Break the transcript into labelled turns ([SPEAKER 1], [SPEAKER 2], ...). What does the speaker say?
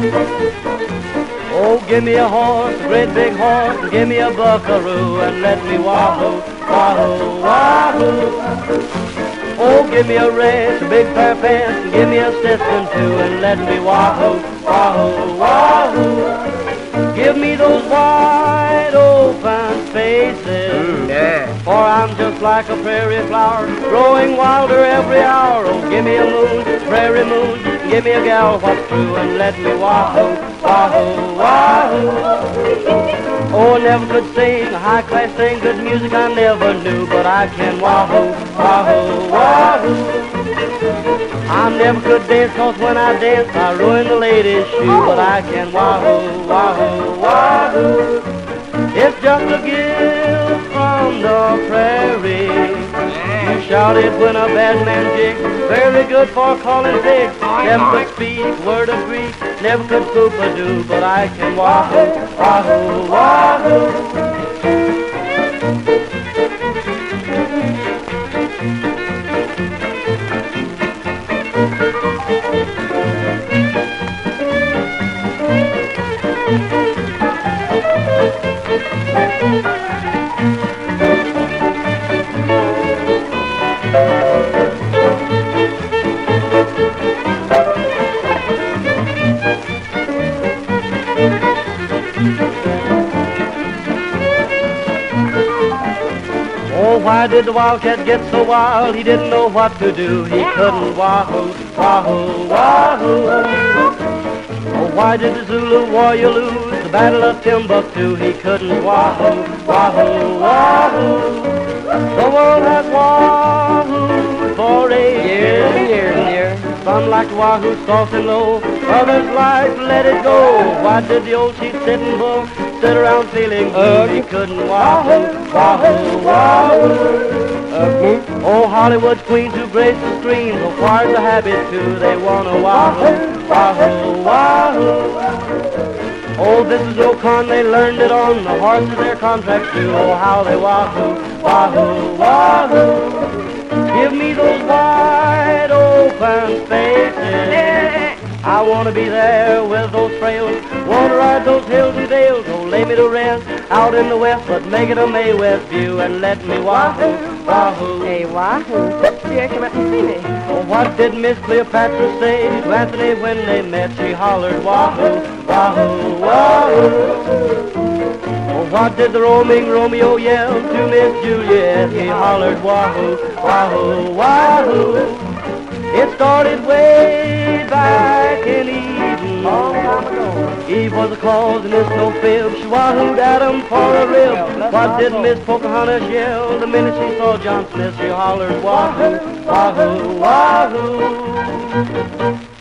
[SPEAKER 1] Oh, give me a horse, a great big horse, and give me a buckaroo, and let me wahoo, wahoo, wahoo. Oh, give me a race, a big pair of pants, and give me a Stetson too, and let me wahoo, wahoo, wahoo. Give me those wide open spaces, for I'm just like a prairie flower, growing wilder every hour. Oh, give me a moon, prairie moon, give me a gal what's true, and let me wahoo, wahoo, wahoo. Oh, I never could sing a high-class thing, good music I never knew, but I can wahoo, wahoo, wahoo. I never could dance, 'cause when I dance I ruin the ladies' shoe, but I can wahoo, wahoo, wahoo. It's just a gift from the prairie. You shout it when a bad man jigs, very good for calling pigs. Never could speak word of Greek, never could poop-a-doo, but I can wahoo, wahoo, wahoo. Oh, why did the wildcat get so wild? He didn't know what to do. He couldn't wahoo, wahoo, wahoo. Oh, why did the Zulu warrior lose the battle of Timbuktu? He couldn't wahoo, wahoo, wahoo. The world has wahooed for 8 years and years and years. Some like to wahoo soft and low, others like to let it go. Why did the old chief sitting bull sit around feeling blue? He couldn't wahoo, wahoo, wahoo. Oh, Hollywood's queens who grace the screen acquired the habit too. They wanna wahoo, wahoo, wahoo. Oh, this is no con, they learned it on the horses their contracts do. Oh, how they wahoo, wahoo, wahoo. Give me those wide open spaces. I want to be there with those trails, want to ride those hills and dales. Oh, lay me to rest out in the west, but make it a May West view and let me wahoo, wahoo.
[SPEAKER 2] Hey, wahoo. Here, come up and see me.
[SPEAKER 1] Oh, what did Miss Cleopatra say to Anthony when they met? She hollered wahoo, wahoo, wahoo. Oh, what did the roaming Romeo yell to Miss Juliet? He hollered wahoo, wahoo, wahoo. It started way back in Eden. Eve was the cause and it's no fib. She wahooed Adam for a rib. What did Miss Pocahontas yell the minute she saw John Smith? She hollered wahoo, wahoo, wahoo.